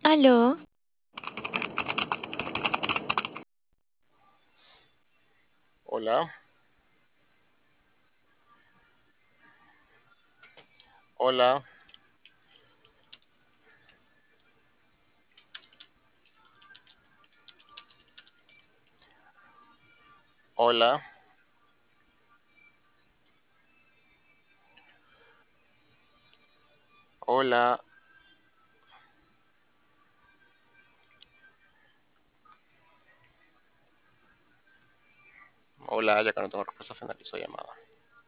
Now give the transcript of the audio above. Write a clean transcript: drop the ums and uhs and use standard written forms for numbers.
Aló, Hola, hola, hola, hola, hola, ya que no tengo respuesta, finalizo llamada.